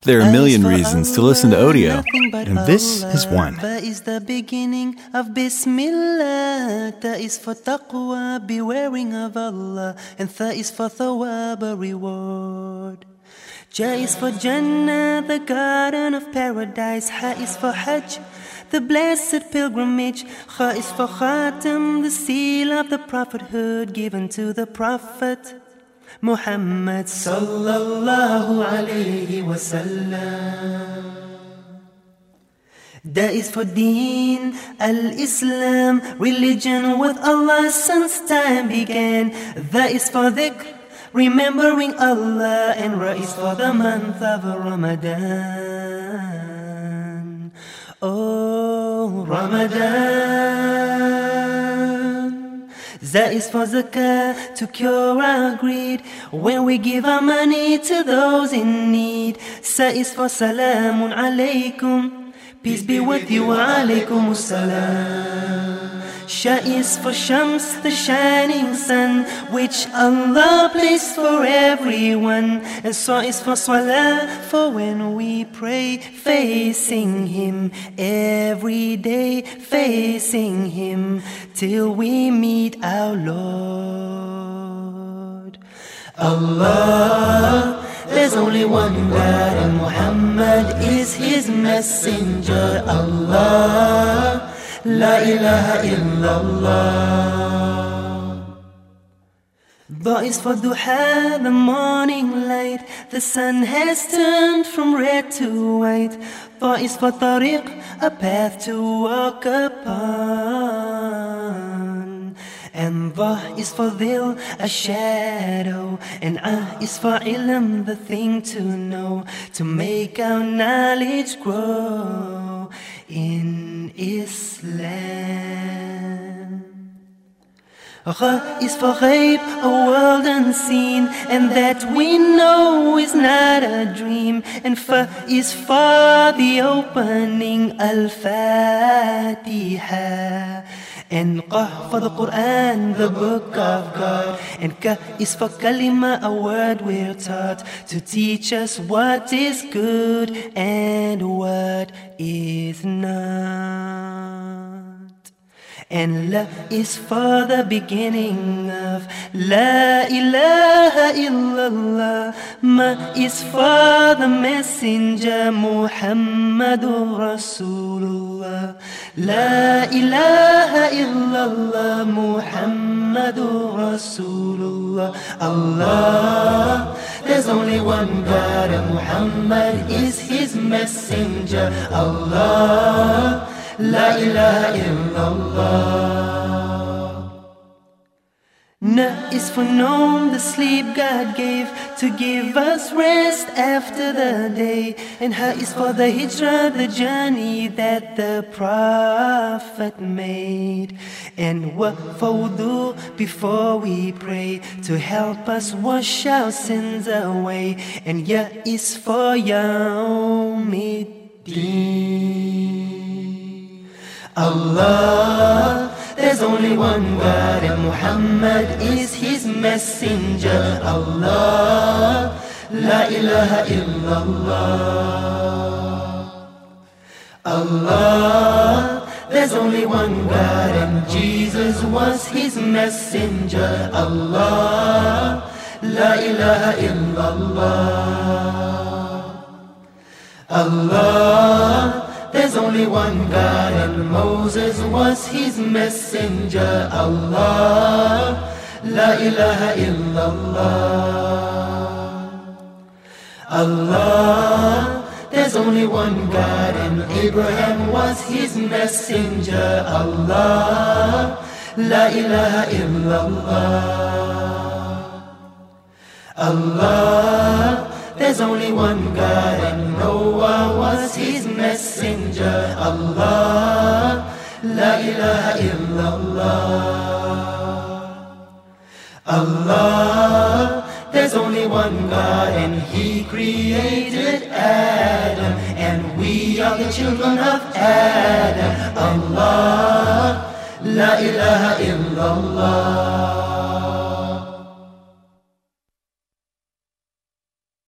There are a million reasons to listen to Audio, and this is one. That is the beginning of Bismillah. That is for taqwa, bewaring of Allah. And that is for thawab, a reward. Ja is for Jannah, the garden of paradise. Ha is for Hajj, the blessed pilgrimage. Kha is for Khatam, the seal of the prophethood given to the Prophet Muhammad sallallahu alayhi wa sallam. That is for Deen al-Islam, religion with Allah since time began. That is for dhikr, remembering Allah. And Ra is for the month of Ramadan. Oh, Ramadan. Za is for zakah, to cure our greed when we give our money to those in need. Sa is for salamun alaykum, peace be with you, wa alaykum as-salam. Sha is for Shams, the shining sun, which Allah placed for everyone. And Sa is for Salah, for when we pray, facing Him, every day facing Him, till we meet our Lord. Allah, there's only one God, and Muhammad is His messenger. Allah, La ilaha illallah. Ba is for duha, the morning light. The sun has turned from red to white. Ba is for tariq, a path to walk upon. And Dha is for dhil, a shadow. And Ah is for ilm, the thing to know, to make our knowledge grow in Islam. Gha is for ghaib, a world unseen, and that we know is not a dream. And Fa is for the opening, Al-Fatiha. And Qaf for the Quran, the book of God. And Ka is for Kalima, a word we're taught to teach us what is good and what is not. And La is for the beginning of La ilaha illallah. Ma is for the messenger, Muhammadur Rasulullah. La ilaha illallah, Muhammadur Rasulullah. Allah, there's only one God, and Muhammad is His messenger. Allah, La ilaha illallah. Na is for Nawm, the sleep God gave to give us rest after the day. And Ha is for the hijrah, the journey that the Prophet made. And Wa for wudu, before we pray, to help us wash our sins away. And Ya is for Yawmiddin. Allah, there's only one God, and Muhammad is His messenger. Allah, La ilaha illallah. Allah, there's only one God, and Jesus was His messenger. Allah, La ilaha illallah. Allah, there's only one God, and Moses was His messenger. Allah, La ilaha illallah. Allah, there's only one God, and Abraham was His messenger. Allah, La ilaha illallah. Allah, there's only one God, and Noah was His messenger. Allah, La ilaha illallah. Allah, there's only one God, and He created Adam, and we are the children of Adam. Allah, La ilaha illallah.